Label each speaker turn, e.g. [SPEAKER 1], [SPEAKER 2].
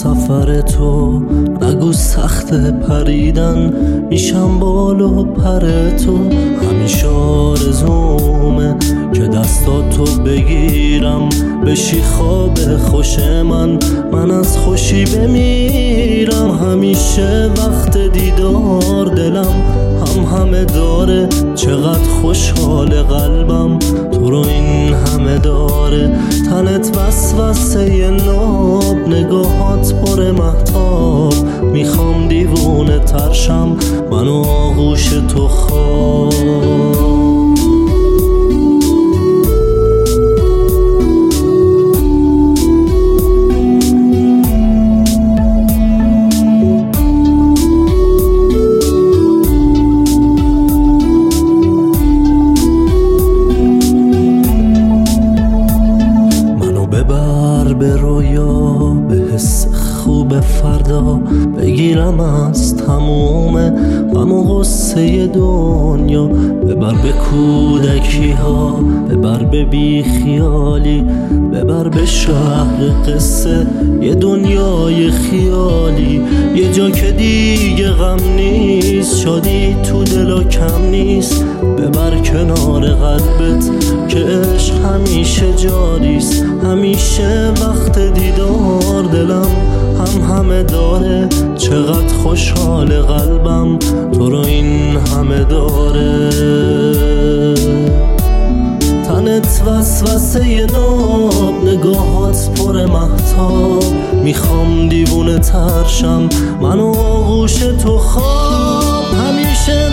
[SPEAKER 1] سفر تو، نگو سخت پریدن میشم بال و پر تو. همیشه آرزومه که دستاتو بگیرم، بشی خواب خوش من از خوشی بمیرم. همیشه وقت دیدار دلم همه داره، چقدر خوشحال قلبم تو رو این همه داره. تنت وسوسه ناب، نگاهات پر مهتاب، میخوام دیوونه ترشم من و آغوش تو خواب. به رویا، به حس خوب فردا، بگیرم از تموم غم و غصه دنیا. ببر به کودکی ها، ببر به بی خیالی، ببر به شهر قصه یه دنیای خیالی. یه جا که دیگه غم نیست، شادی تو دلا کم نیست. ببر کنار قلبت که عشق همیشه جاریست. همیشه وقت دیدار دلم همه داره، چقدر خوشحال قلبم تو رو این همه داره. تنت وسوسه ناب، نگاهات پر مهتاب، میخوام دیوونه ترشم من و آغوش تو خواب. همیشه